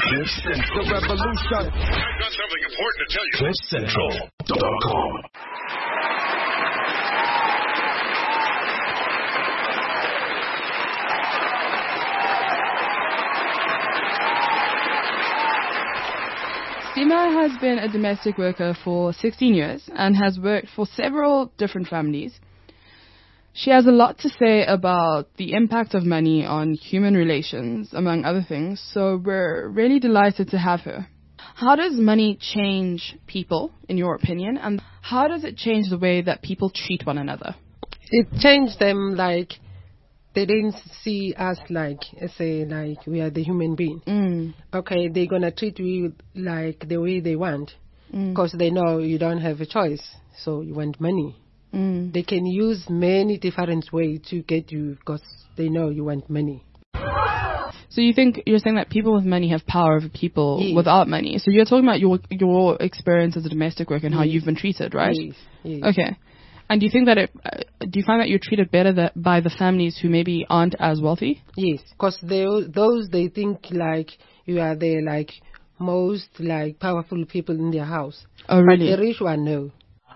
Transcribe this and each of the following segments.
The revolution. I've got something important to tell you. CliffCentral.com. Stima has been a domestic worker for 16 years and has worked for several different families. She has a lot to say about the impact of money on human relations, among other things, so we're really delighted to have her. How does money change people, in your opinion, and how does it change the way that people treat one another? It changed them like they didn't see us like we are the human being. Okay, they're gonna treat you like the way they want because they know you don't have a choice, so you want money. They can use many different ways to get you because they know you want money. So you're saying that people with money have power over people without money. So you're talking about your experience as a domestic worker and how you've been treated, right? Yes. Okay. And do you think that do you find that you're treated better by the families who maybe aren't as wealthy? Yes, because they think like you are the like most like powerful people in their house. Oh, really? But the rich one, no.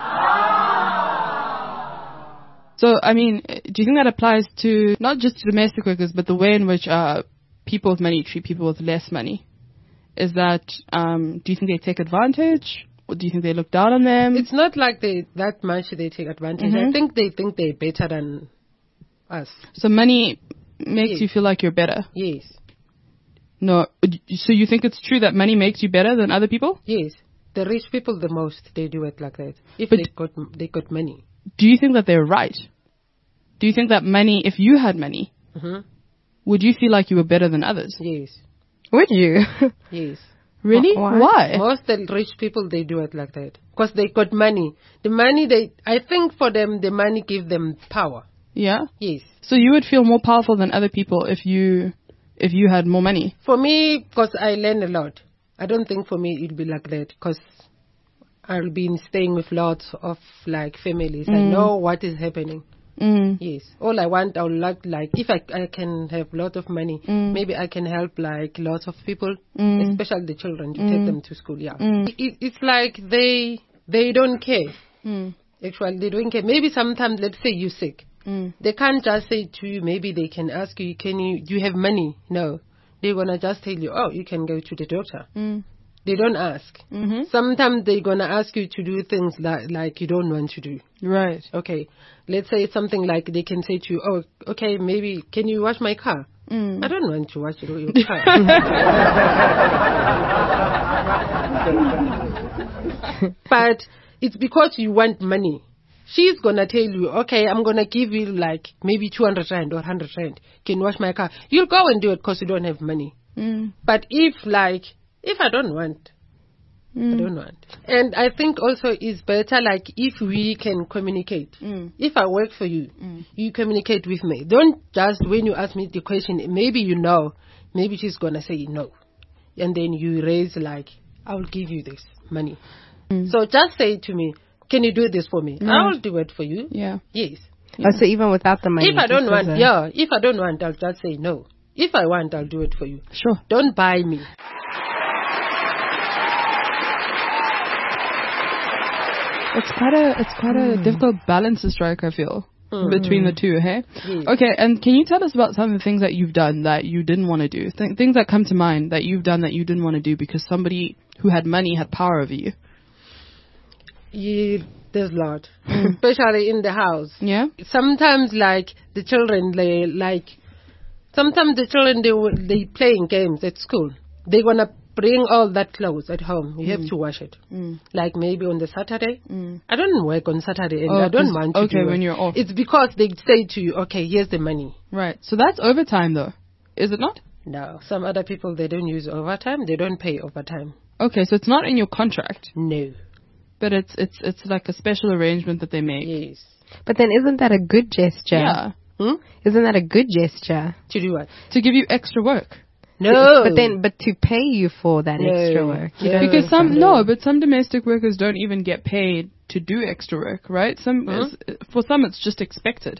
So, I mean, do you think that applies to not just to domestic workers, but the way in which people with money treat people with less money? Is that, do you think they take advantage? Or do you think they look down on them? It's not like that much they take advantage. I think they think they're better than us. So money makes you feel like you're better? Yes. No, so you think it's true that money makes you better than other people? Yes. The rich people the most, they do it like that. If they got money. Do you think that they're right? Do you think that money, if you had money, would you feel like you were better than others? Yes. Would you? Yes. Really? Why? Most of the rich people, they do it like that. Because they got money. The money, I think for them, the money gives them power. Yeah? Yes. So you would feel more powerful than other people if you had more money? For me, because I learn a lot. I don't think for me it would be like that. Because I'll be staying with lots of like families. I know what is happening. Yes. All I want, I would like if I can have a lot of money, maybe I can help like lots of people, especially the children, to take them to school. Yeah. It's like they don't care. Actually, they don't care. Maybe sometimes, let's say you're sick. They can't just say to you, maybe they can ask you, do you have money? No. They're going to just tell you, oh, you can go to the doctor. They don't ask. Sometimes they're going to ask you to do things like you don't want to do. Right. Okay. Let's say it's something like they can say to you, oh, okay, maybe can you wash my car? I don't want to wash your car. But it's because you want money. She's going to tell you, okay, I'm going to give you like maybe 200 rand or 100 rand. Can you wash my car? You'll go and do it because you don't have money. But if I don't want, I don't want. And I think also it's better like if we can communicate. If I work for you, you communicate with me. Don't just when you ask me the question, maybe you know, maybe she's going to say no. And then you raise like, I'll give you this money. So just say to me, can you do this for me? I'll do it for you. Yeah. Yes. Oh, so even without the money? If I don't want, if I don't want, I'll just say no. If I want, I'll do it for you. Sure. Don't buy me. It's quite a difficult balance to strike, I feel, between the two, hey? Yes. Okay, and can you tell us about some of the things that you've done that you didn't want to do? Things that come to mind that you've done that you didn't want to do because somebody who had money had power over you? Yeah, there's a lot, especially in the house. Yeah? Sometimes, like, the children, sometimes the children, they playing games at school. They're going to bring all that clothes at home. You have to wash it. Like maybe on the Saturday. I don't work on Saturday and I don't want to do it. When you're off. It's because they say to you, okay, here's the money. Right. So that's overtime though, is it not? No. Some other people, they don't use overtime. They don't pay overtime. Okay, so it's not in your contract. No. But it's like a special arrangement that they make. Yes. But then isn't that a good gesture? Yeah. Isn't that a good gesture? To do what? To give you extra work. No. But to pay you for that extra work. Because some domestic workers don't even get paid to do extra work, right? For some it's just expected.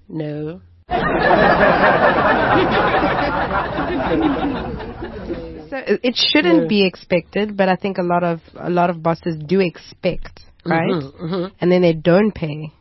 No. So it shouldn't be expected, but I think a lot of bosses do expect, right? And then they don't pay.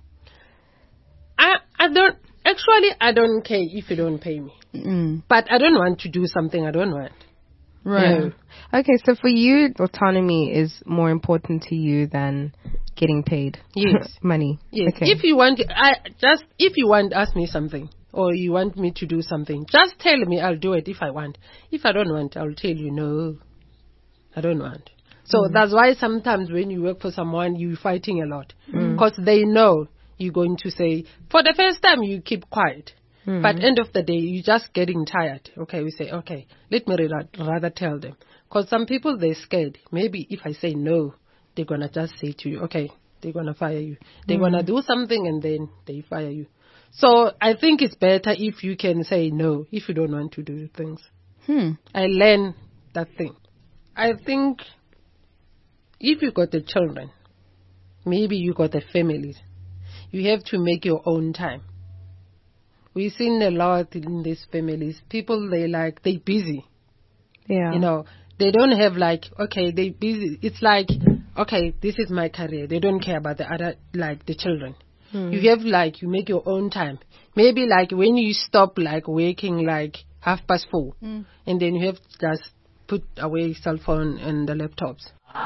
I don't care if you don't pay me. But I don't want to do something I don't want. Right. No. Okay, so for you, autonomy is more important to you than getting paid. Yes. Money. Yes. Okay. If you want, ask me something, or you want me to do something, just tell me. I'll do it if I want. If I don't want, I'll tell you no. I don't want. So that's why sometimes when you work for someone, you're fighting a lot because they know you're going to say. For the first time, you keep quiet. But end of the day, you're just getting tired. Okay, we say, okay, let me rather tell them. Because some people, they're scared. Maybe if I say no, they're going to just say to you, okay, they're going to fire you. They're going to do something and then they fire you. So I think it's better if you can say no, if you don't want to do things. I learned that thing. I think if you got the children, maybe you got the families, you have to make your own time. We've seen a lot in these families. People, they busy. Yeah. You know, they don't have okay, they busy. It's like, okay, this is my career. They don't care about the other, the children. You have you make your own time. Maybe when you stop working 4:30, and then you have to just put away cell phone and the laptops.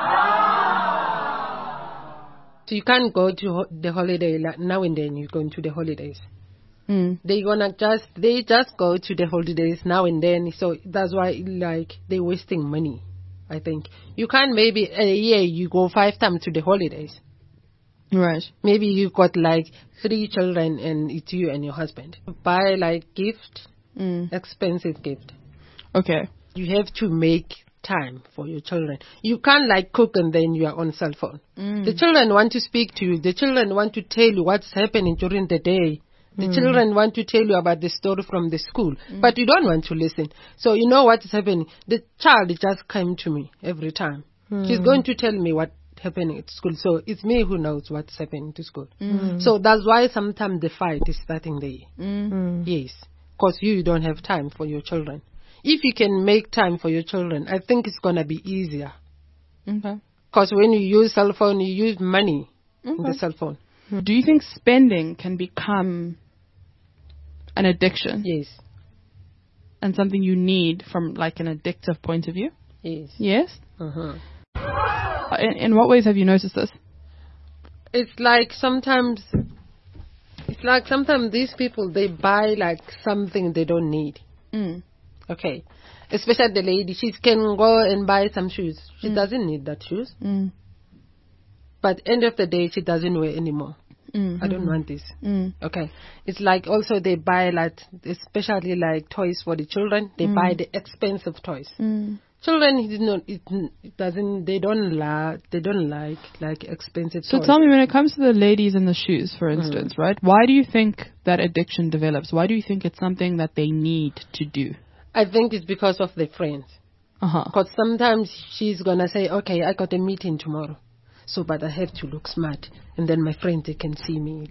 So you can't go to the holiday now and then. You're going to the holidays. They just go to the holidays now and then. So that's why they're wasting money. I think you can't maybe a year you go 5 times to the holidays. Right. Maybe you got 3 children and it's you and your husband. Buy gift, expensive gift. Okay. You have to make time for your children. You can't cook and then you are on cell phone. The children want to speak to you. The children want to tell you what's happening during the day. The children want to tell you about the story from the school, but you don't want to listen. So you know what is happening. The child just came to me every time. She's going to tell me what's happening at school. So it's me who knows what's happening to school. So that's why sometimes the fight is starting there. Yes, because you don't have time for your children. If you can make time for your children, I think it's going to be easier. Okay. Because when you use cell phone, you use money in the cell phone. Do you think spending can become an addiction? Yes. And something you need from an addictive point of view? Yes. Yes? In what ways have you noticed this? It's sometimes these people, they buy something they don't need. Okay. Especially the lady, she can go and buy some shoes. She doesn't need that shoes. But end of the day, she doesn't wear anymore. I don't want this. Okay. It's also they buy especially toys for the children. They buy the expensive toys. Children, they don't like expensive toys. So tell me, when it comes to the ladies and the shoes, for instance, right? Why do you think that addiction develops? Why do you think it's something that they need to do? I think it's because of their friends. Because sometimes she's gonna say, okay, I got a meeting tomorrow. So, but I have to look smart. And then my friends, they can see me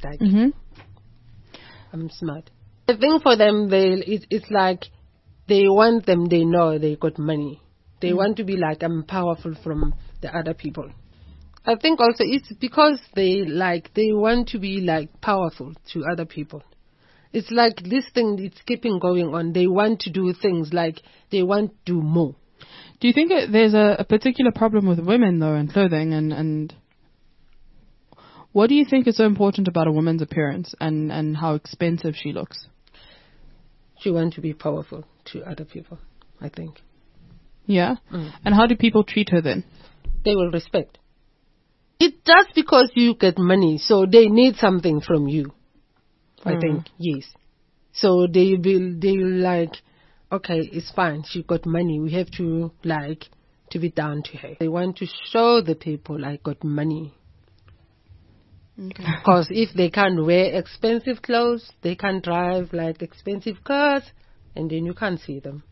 I'm smart. I think for them, it's they want them, they know they got money. They want to be I'm powerful from the other people. I think also it's because they want to be powerful to other people. It's this thing, it's keeping going on. They want to do things they want to do more. Do you think there's a particular problem with women, though, in clothing? And what do you think is so important about a woman's appearance and how expensive she looks? She wants to be powerful to other people, I think. Yeah? And how do people treat her then? They will respect. It's just because you get money, so they need something from you, I think, yes. So they will okay, it's fine. She got money. We have to to be down to her. They want to show the people I got money. Because if they can't wear expensive clothes, they can't drive expensive cars, and then you can't see them.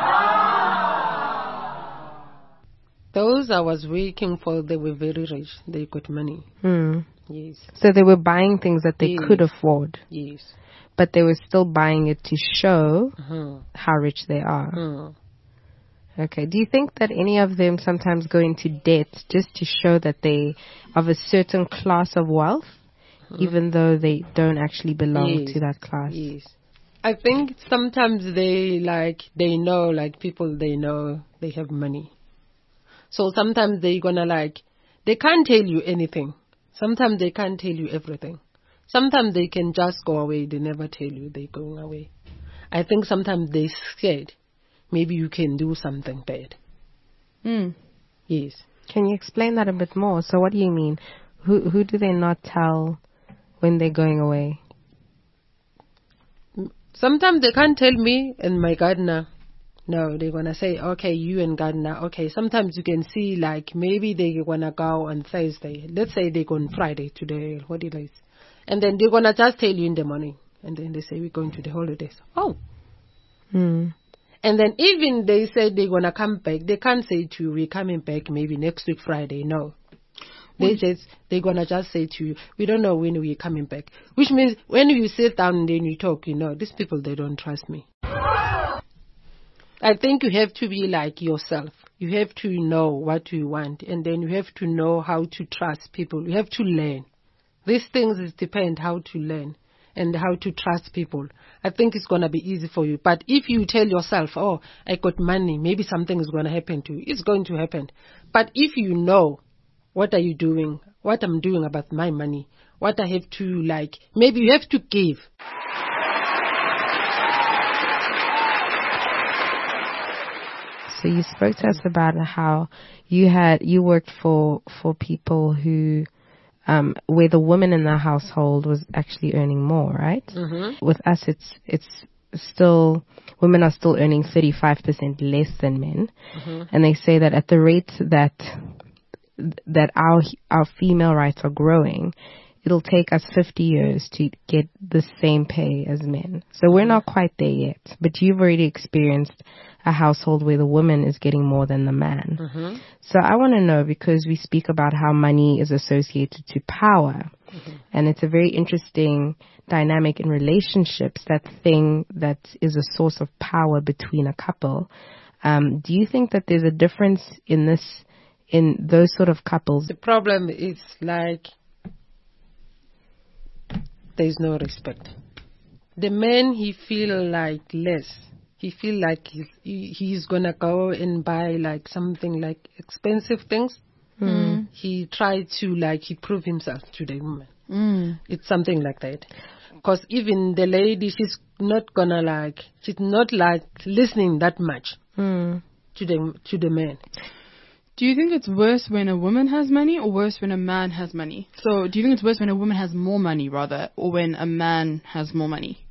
Those I was working for, they were very rich. They got money. Yes. So they were buying things that they could afford. Yes. But they were still buying it to show how rich they are. Okay. Do you think that any of them sometimes go into debt just to show that they of a certain class of wealth, even though they don't actually belong to that class? Yes. I think sometimes they know, people they know they have money. So sometimes they're gonna they can't tell you anything. Sometimes they can't tell you everything. Sometimes they can just go away. They never tell you they're going away. I think sometimes they're scared. Maybe you can do something bad. Yes. Can you explain that a bit more? So what do you mean? Who do they not tell when they're going away? Sometimes they can't tell me and my gardener. No, they're going to say, okay, you and gardener. Okay, sometimes you can see maybe they're going to go on Thursday. Let's say they go on Friday to the holidays. And then they're going to just tell you in the morning. And then they say, we're going to the holidays. Oh. And then even they say they're going to come back. They can't say to you, we're coming back maybe next week Friday. No. They're going to just say to you, we don't know when we're coming back. Which means when you sit down and then you talk, these people, they don't trust me. I think you have to be like yourself. You have to know what you want. And then you have to know how to trust people. You have to learn. These things depend how to learn and how to trust people. I think it's going to be easy for you. But if you tell yourself, oh, I got money, maybe something is going to happen to you. It's going to happen. But if you know, what are you doing? What I'm doing about my money? What I have to maybe you have to give. So you spoke to us about how you worked for people who, where the woman in the household was actually earning more, right? Mm-hmm. With us, it's still, women are still earning 35% less than men. Mm-hmm. And they say that at the rate that our female rights are growing, it'll take us 50 years to get the same pay as men. So we're not quite there yet. But you've already experienced a household where the woman is getting more than the man. Mm-hmm. So I want to know, because we speak about how money is associated to power. Mm-hmm. And it's a very interesting dynamic in relationships, that thing that is a source of power between a couple. Do you think that there's a difference in those sort of couples? The problem is there's no respect. The man, he feel less. He feel he's gonna go and buy something expensive things. Mm. He try to he prove himself to the woman. Mm. It's something like that. Because even the lady, she's not gonna she's not listening that much to the man. Do you think it's worse when a woman has money or worse when a man has money? So do you think it's worse when a woman has more money rather, or when a man has more money?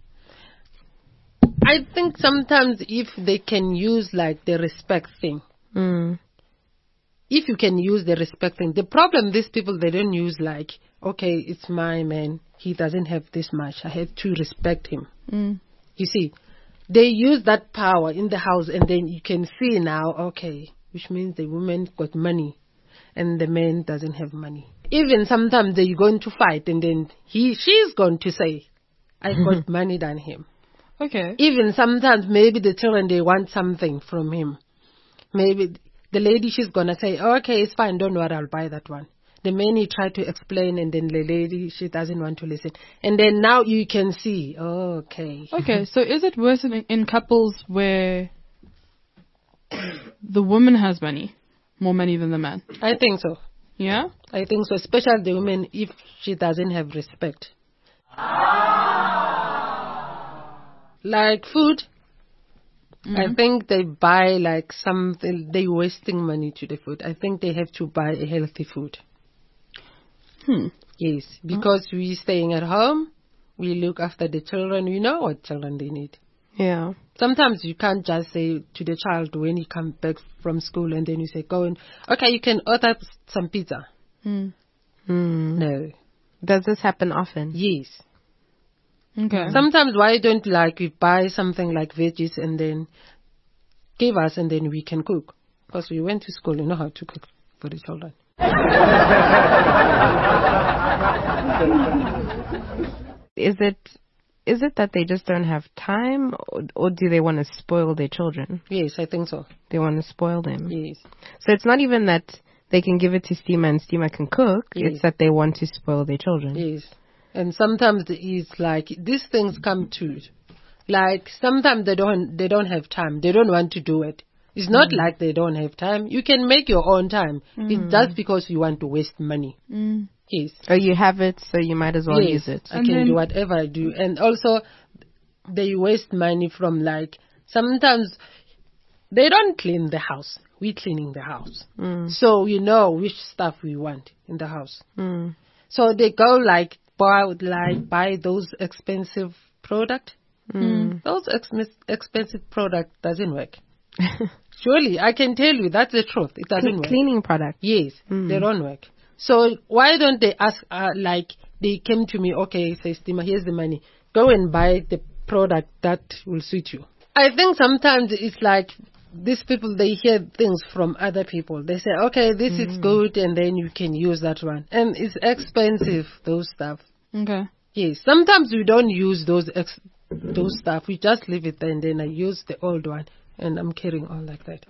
I think sometimes if they can use the respect thing. Mm. If you can use the respect thing. The problem, these people, they don't use okay, it's my man. He doesn't have this much. I have to respect him. Mm. You see, they use that power in the house, and then you can see now, okay, which means the woman got money and the man doesn't have money. Even sometimes they're going to fight, and then she's going to say, I got money than him. Okay. Even sometimes maybe the children, they want something from him. Maybe the lady, she's going to say, okay, it's fine, don't worry, I'll buy that one. The man, he tried to explain, and then the lady, she doesn't want to listen. And then now you can see, okay. Okay, so is it worse in couples where the woman has more money than the man? I think so. Yeah? I think so, especially the woman, if she doesn't have respect. Like food, I think they buy something, they wasting money to the food. I think they have to buy a healthy food. Yes, because we staying at home, we look after the children, we know what children they need. Yeah. Sometimes you can't just say to the child when he comes back from school, and then you say, okay, you can order some pizza. No. Does this happen often? Yes. Okay. Sometimes why don't we buy something like veggies and then give us, and then we can cook? Because we went to school, we know how to cook for the children. Is is it that they just don't have time, or do they want to spoil their children? Yes, I think so. They want to spoil them. Yes. So it's not even that they can give it to Stima and Stima can cook. Yes. It's that they want to spoil their children. Yes. And sometimes it's like these things come to it. Like sometimes they don't have time. They don't want to do it. It's not like they don't have time. You can make your own time. It's just because you want to waste money. Yes. Or you have it, so you might as well Yes, use it. I can do whatever I do. And also, they waste money from like, sometimes they don't clean the house. We cleaning the house. So you know which stuff we want in the house. So they go like buy those expensive product. Those expensive product doesn't work. Surely, I can tell you that's the truth. It doesn't work. Cleaning product. Yes, they don't work. So why don't they ask, like, they came to me, okay, say, Stima, here's the money. Go and buy the product that will suit you. I think sometimes it's like these people, they hear things from other people. They say, okay, this is good, and then you can use that one. And it's expensive, those stuff. Okay. Yes, sometimes we don't use those stuff. We just leave it there, and then I use the old one, and I'm carrying on like that.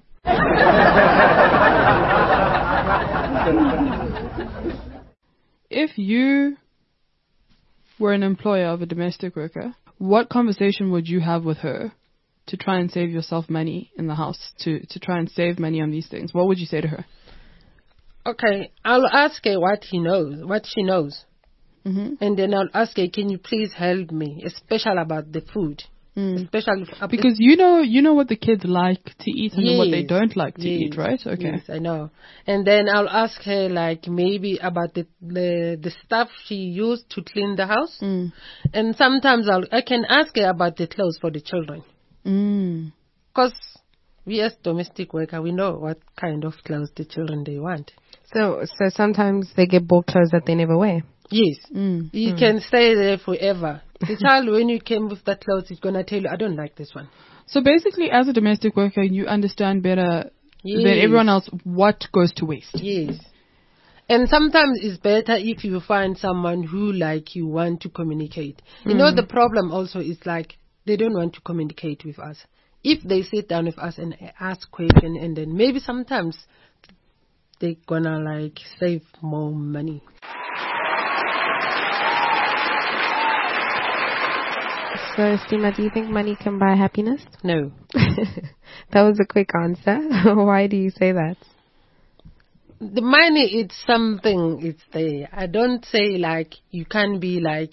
If you were an employer of a domestic worker, what conversation would you have with her to try and save yourself money in the house, to try and save money on these things? What would you say to her? Okay, I'll ask her what she knows. And then I'll ask her, can you please help me, especially about the food. Especially because you know what the kids like to eat and what they don't like to eat, right? Okay. Yes, I know. And then I'll ask her like maybe about the stuff she used to clean the house. And sometimes I can ask her about the clothes for the children. Because we as domestic worker, we know what kind of clothes the children they want. So sometimes they get bought clothes that they never wear. Yes. You can stay there forever. The child, when you came with that clothes, is going to tell you, I don't like this one. So basically, as a domestic worker, you understand better than everyone else what goes to waste. Yes. And sometimes it's better if you find someone who, like, you want to communicate. You know, the problem also is, like, they don't want to communicate with us. If they sit down with us and ask questions, and then maybe sometimes they're going to, like, save more money. So, Stima, do you think money can buy happiness? No. That was a quick answer. Why do you say that? The money, it's something, it's there. I don't say, like, you can't be, like,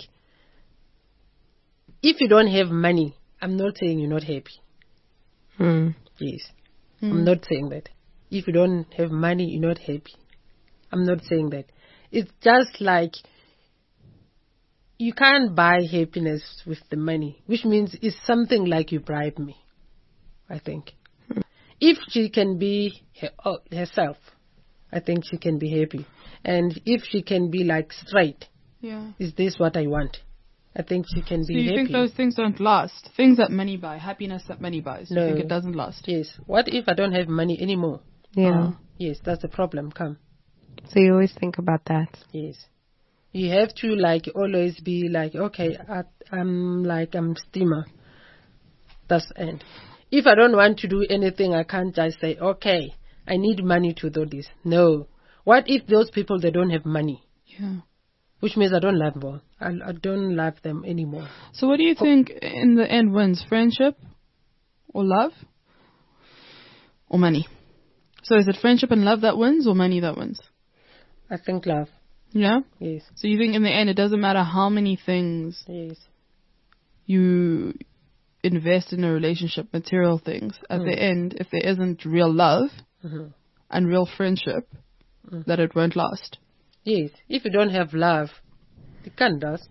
if you don't have money, I'm not saying you're not happy. Yes. I'm not saying that. If you don't have money, you're not happy. I'm not saying that. It's just like, you can't buy happiness with the money, which means it's something like you bribe me, I think. If she can be herself, I think she can be happy. And if she can be like straight, is this what I want? I think she can be happy. So you think those things don't last? Things that money buy, happiness that money buys, you think it doesn't last? Yes. What if I don't have money anymore? Yeah. Yes, that's the problem. Come. So you always think about that? Yes. You have to, like, always be like, okay, I'm Stima. That's the end. If I don't want to do anything, I can't just say, okay, I need money to do this. No. What if those people, they don't have money? Yeah. Which means I don't love them. I don't love them anymore. So what do you think in the end wins? Friendship or love or money? So is it friendship and love that wins or money that wins? I think love. Yeah? Yes. So you think in the end it doesn't matter how many things you invest in a relationship, material things, at the end, if there isn't real love and real friendship, that it won't last. Yes. If you don't have love, it can't last.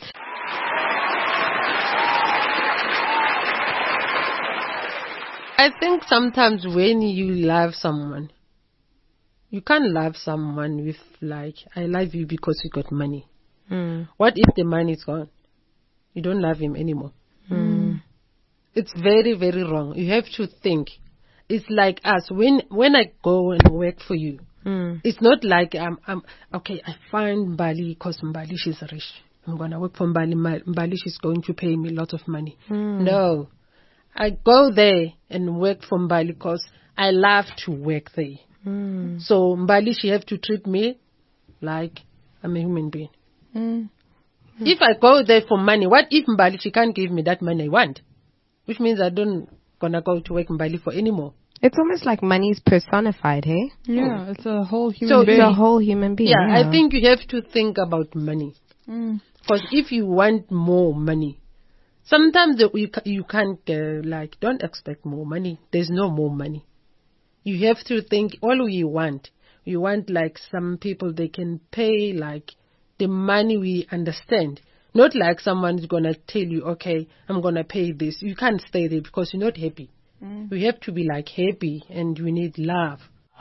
I think sometimes when you love someone, you can't love someone with like, I love you because you got money. What if the money is gone? You don't love him anymore. It's very, very wrong. You have to think. It's like us. When I go and work for you, it's not like I'm okay, I find Mbali because Mbali, she's rich. I'm going to work for Mbali. Mbali, she's going to pay me a lot of money. No. I go there and work for Mbali because I love to work there. So Mbali, she have to treat me like I'm a human being. If I go there for money, what if Mbali, she can't give me that money I want? Which means I don't gonna go to work Mbali for anymore. It's almost like money is personified, hey? Yeah, it's a whole human being. It's a whole human being. Yeah, I think you have to think about money. Because if you want more money, sometimes you can't, don't expect more money. There's no more money. You have to think all you want. You want like some people, they can pay like the money we understand. Not like someone's going to tell you, okay, I'm going to pay this. You can't stay there because you're not happy. We have to be like happy and we need love.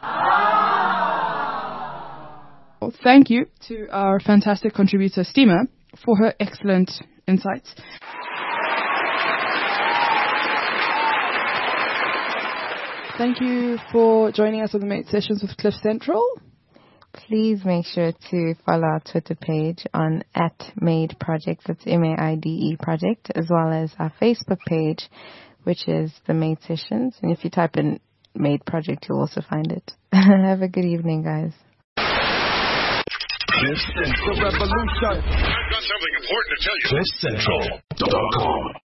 Well, thank you to our fantastic contributor, Steamer, for her excellent insights. Thank you for joining us on the Made Sessions with Cliff Central. Please make sure to follow our Twitter page on @MadeProject, that's MAIDE Project, as well as our Facebook page, which is the Made Sessions. And if you type in Made Project, you'll also find it. Have a good evening, guys. This is the revolution. I've got something important to tell you. CliffCentral.com